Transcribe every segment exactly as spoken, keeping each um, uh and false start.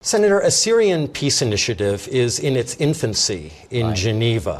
Senator, a Syrian peace initiative is in its infancy in Geneva.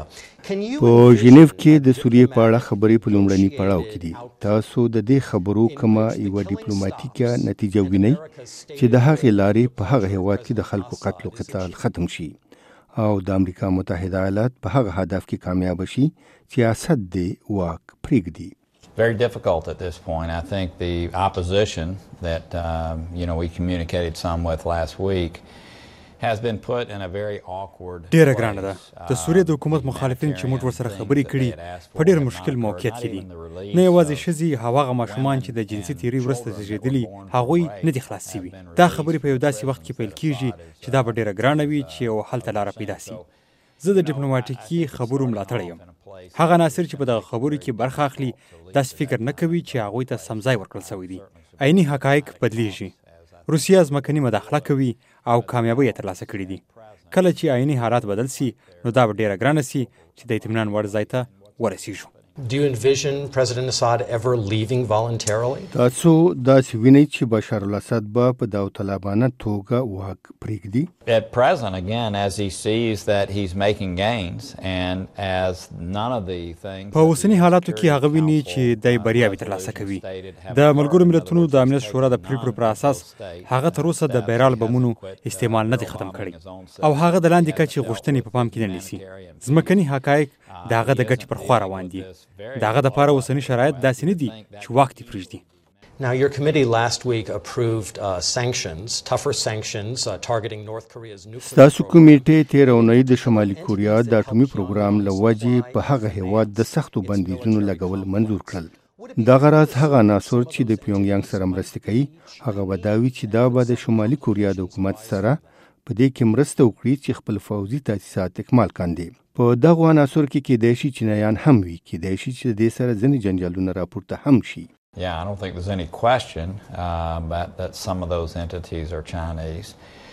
په ژنیو کې د سوریې په اړه خبرې په لومړني پړاو کې دي. تاسو د دې خبرو کومه یوه ډیپلوماټیکه نتیجه وینئ چې د هغې لارې په هغه هیواد کې د خلکو قتل و قتال ختم شي او د امریکا متحده ایالات په هغه هدف کې کامیاب شي چې اسد دې واک پرېږدي؟ Very difficult at this point. I think the opposition that um, you know we communicated some with last week has been put in a very awkward. ډیره ګرانه ده. د سوریې د حکومت مخالفین چې موږ ورسره خبرې کړي په ډیر مشکل موقعیت کې دي. نه یوازې ښځې هغه ماشومان چې د جنسي تیری وروسته زیږېدلي هغوی نه دي خلاص شوي. دا خبرې په یو داسې وخت کې پیل کیږي چې دا به ډیره ګرانه وي چې یو حل ته لاره پیدا شي. زه د ډیپلوماټیکي خبرو ملاتړی یم. هغه عناصر چې په دغه خبرو کې برخه اخلي داسې فکر نه کوي چې هغوی ته سم ځای ورکړل سوی دی. عیني حقایق بدلیږي. روسیه ځمکني مداخله کوي او کامیابۍ یې ترلاسه کړي دي. کله چې عیني حالات بدل سي نو دا به ډیره ګرانه سي چې د اطمینان وړ ځای ته ورسیږو. Do you envision President Assad ever leaving voluntarily? تاسو داسې وینئ چې بشار الاسد به په داوطلبانه توګه واک پرېږدي؟ At present, again, as he sees that he's making gains and as none of the things په اوسني حالاتو کې هغه ویني چې د بریاوې ترلاسه کوي. د ملګرو ملتونو د امنیت شورا د پریکړو پر اساس هغه تر اوسه د بیرال بمونو استعمال نه دی ختم کړی او هغه د لاندې کچې غوښتنې په پام کې نه نیسي. ځمکني حقایق د هغه د ګټې پر خوا روان دي. د هغه دپاره اوسني شرایط داسې نه دي چې واک دې پرېږدي. Now, your committee last week approved uh, sanctions, tougher sanctions uh, targeting North Korea's nuclear. ستاسو کمیټې تېره اونۍ د شمالي کوریا د اټومي پروګرام له وجې په هغه هیواد د سختو بندیزونو لګول منظور کړل. دغه راز هغه عناصر چې د پیونګ یانګ سره مرسته کوي هغه به دا وي چې دا به د شمالي کوریا د حکومت سره په دې کې مرسته وکړي چې خپل فوزي تاسیسات اکمال کاندي. په دغو عناصر کې کېدای شي چینایان هم وي، کېدای شي چې د دې سره ځینې جنجالونه راپورته هم شي. Yeah, I don't think there's any question uh, but that some of those entities are Chinese.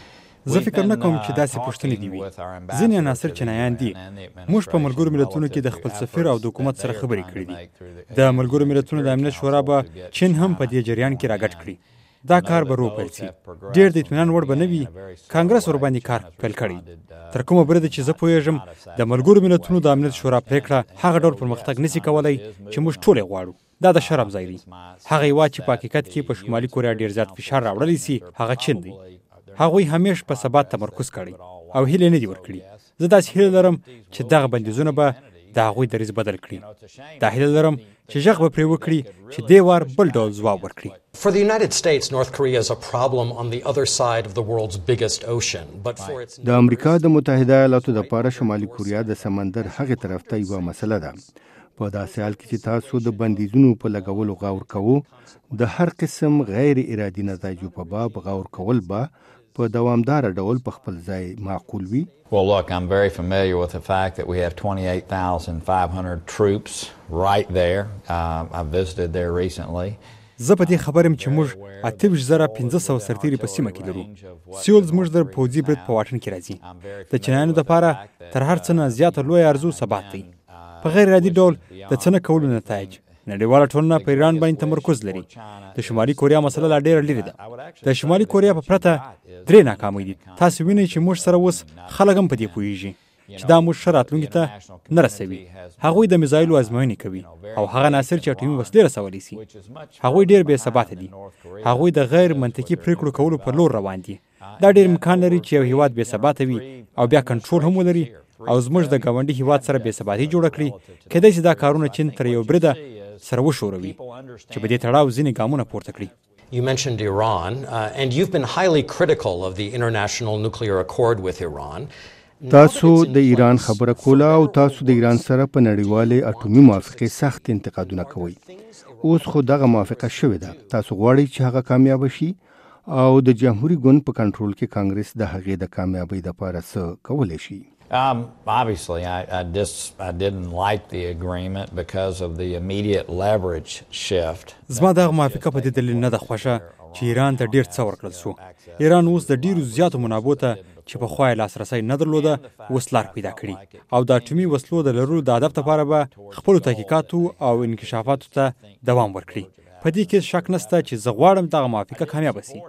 زه فکر نه کوم چې داسې پوښتنې دي وي. ځینې عناصر چینایان دي. موږ په ملګرو ملتونو کې د خپل سفیر او د حکومت سره خبرې کړې دي. د ملګرو ملتونو د امنیت شورا به چین هم په دې جریان کې راګډ کړي. دا کار به روپیل سي. ډېر د اطمینان وړ به نه وي. کانګرس ورباندې کار پیل کړی. تر کومه برده چې زه پوهېږم د ملګرو ملتونو د امنیت شورا پرېکړه هغه ډول پرمختګ نسي کولی چې موږ ټول یې غواړو. دا د شرم ځای دی. هغه هیواد چې په حقیقت کې په شمالي کوریا ډېر زیات فشار راوړلی سي هغه چین دی. هغوی همیش په ثبات تمرکز کړی او هیلې نه دي ورکړي. زه داسې هیله لرم چې دغه بندیزونه به د هغوی دریځ بدل کړي. دا هیله لرم چې غږ به پرې وکړي چې دې وار بل ډول ځواب ورکړي. For the United States, North Korea is a problem on the other side of the world's biggest ocean, but for its د امریکا د متحده ایالاتو لپاره شمالي کوریا د سمندر هغې طرف ته یوه مسله ده. په داسې حال کې چې تاسو د بندیزونو په لګولو غور کوو د هر قسم غیر ارادي نتایجو په باب غور کول به په دوامداره ډول په خپل ځای معقول وي. Well, look, I'm very familiar with the fact that we have twenty-eight thousand five hundred troops right there. Uh, I visited there recently. زه په دې خبر یم چې موږ اته ویشت زره پنځه سوه سرتیري په سیمه کې لرو. سیول زموږ د پوځي برید په واټن کې راځي. د چینایانو دپاره تر هر څه نه زیاته لویه ارزو ثبات دی. په غیر عادي ډول د څه نه کولو نتایج. نړیواله ټولنه په ایران باندې تمرکز لري. د شمالي کوریا مسله لا ډېره لرې ده. د شمالي کوریا په پرته درې ناکامۍ دي. تاسو وینئ چې موږ سره اوس خلک هم په دې پوهېږي چې دا موږ ښه راتلونکي ته نه رسوي. هغوی د میزایلو ازموینې کوي او هغه عناصر چې اټومي وسلې رسولی سي هغوی ډېر بې ثباته دي. هغوی د غیر منطقي پرېکړو کولو پر لور روان دي. دا ډېر امکان لري چې یو هیواد بې ثباته وي او بیا کنټرول هم ولري او زموږ د ګاونډي هیواد سره بې ثباتي جوړه کړي. کېدای شي دا کارونه چین تر یو بریده سره وښوروي چې په دې تړاو ځینې ګامونه پورته کړي. You mentioned Iran, uh, and you've been highly critical of the international nuclear accord with Iran. تاسو د ایران خبره کوله او تاسو د ایران سره په نړیوالې اټومي موافقې سخت انتقادونه کوئ. اوس خو دغه موافقه شوې ده. تاسو غواړئ چې هغه کامیابه شي او د جمهوریت ګوند په کنټرول کې کانګرس د هغې د کامیابۍ دپاره څه کولی شي؟ Um, obviously, I, I just I didn't like the agreement because of the immediate leverage shift. زما دغه موافقه په دې دلیل نه ده خوښه چې ایران ته ډېر څه ورکړل شو. ایران اوس د ډېرو زیاتو منابعو ته چې پخوا یې لاسرسی نه درلوده اوس لار پیدا کړي او د اټومي وسلو د لرلو د هدف لپاره به خپلو تحقیقاتو او انکشافاتو ته دوام ورکړي. په دې کې شک نشته چې زه غواړم دغه موافقه کامیابه سي.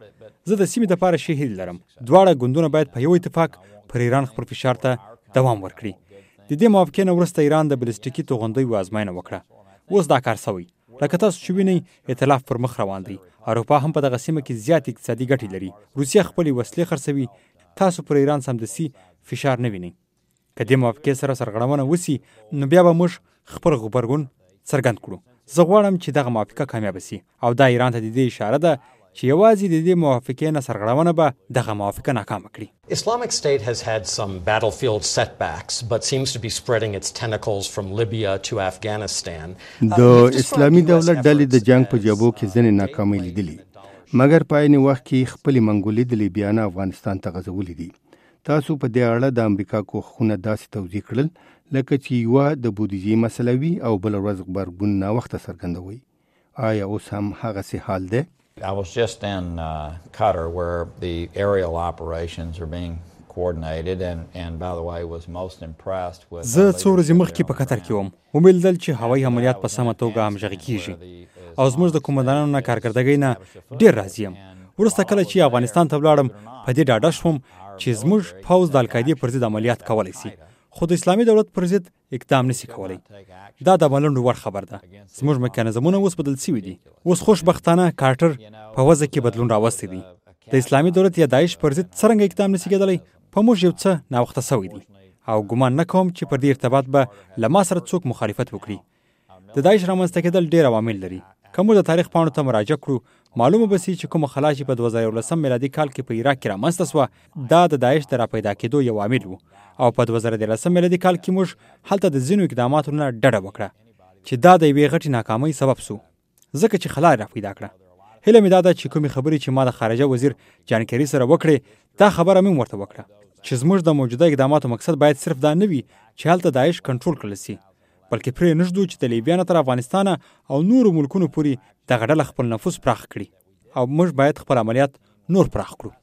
زه د سیمې دپاره ښې هیلې لرم. دواړه ګوندونه باید په یو اتفاق پر ایران خپل فشار ته دوام ورکړي. د دې موافقې نه وروسته ایران د بلستیکي توغندیو ازموینه وکړه. اوس دا کار سوی. لکه تاسو چې وینئ ائتلاف پر مخ روان دی. اروپا هم په دغه سیمه کې زیات اقتصادي ګټې لري. روسیه خپلې وسلې خرڅوي. تاسو پر ایران سمدستي فشار نه وینئ. که دې موافقې سره سرغړونه وسي نو بیا به موږ خپل غبرګون څرګند کړو. زه غواړم چې دغه موافقه کامیابه سي او دا ایران ته د دې اشاره ده چې یوازې د دې موافقې نه سرغړونه به دغه موافقه ناکامه کړي. Islamic State has had some battlefield setbacks but seems to be spreading its tentacles from Libya to Afghanistan. د اسلامي دولت ډلې د جنگ په جبهو کې ځینې ناکامۍ لیدلې، مګر په عین وخت کې خپلې منګولې د لیبیا نه افغانستان ته غځولې دي. تاسو په دې اړه د امریکا کوښښونه داسې توضیح کړل لکه چې یوه د بودیجې مسله وي او بله ورځ غبرګون ناوخته څرګندوي. آیا اوس هم هغسې حال دی؟ I was just in uh, Qatar where the aerial operations are being coordinated and and by the way was most impressed with. زه څو ورځې مخکې په قطر کې وم. ومولیدل چې هوایي عملیات په سمه توګه همغږي کیږي او زموږ د قومندانانو نه کارکردګۍ نه ډېر راضي یم. وروسته کله چې افغانستان ته ولاړم په دې ډاډه شوم چې زموږ پوځ د القاعدې پر ضد عملیات کولی سي خو د اسلامي دولت پر ضد اقدام نسی کولی. دا د ملنډو وړ خبر ده. زموږ میکانیزمونه اوس بدل شوي دي. اوس خوشبختانه کارټر په وضع کې بدلون راوستی دی. د اسلامي دولت یا داعش پر ضد څرنګه اقدام نسی کېدلی په موږ یو څه ناوخته سوی دی او ګمان نه کوم چې پر دې ارتباط به له ما سره څوک مخالفت وکړي. د داعش رامنځته کېدل ډېر عوامل لري. که موږ د تاریخ پاڼو ته مراجعه کړو معلومه به سي چې کومه خلا چې په دوه زره یولسم میلادي کال کې په عراق کې رامنځته سوه دا د داعش د راپیدا کېدو یو عامل و او په دوه زره دیارلسم میلادي کال کې موږ هلته د ځینو اقداماتو نه ډډه وکړه چې دا د یوې غټې ناکامۍ سبب سو ځکه چې خلا راپیدا کړه. هیله مې دا ده چې کومې خبرې چې ما د خارجه وزیر جان کیري سره وکړې دا خبره مې ورته وکړه چې زموږ د موجوده اقداماتو مقصد باید صرف دا نه وي چې هلته داعش کنټرول کړل سي بلکې پرې نږدو چې د لیبیا نه تر افغانستانه او نورو ملکونو پورې دغه ډله خپل نفوذ پراخ کړي او موږ باید خپل عملیات نور پراخ کړو.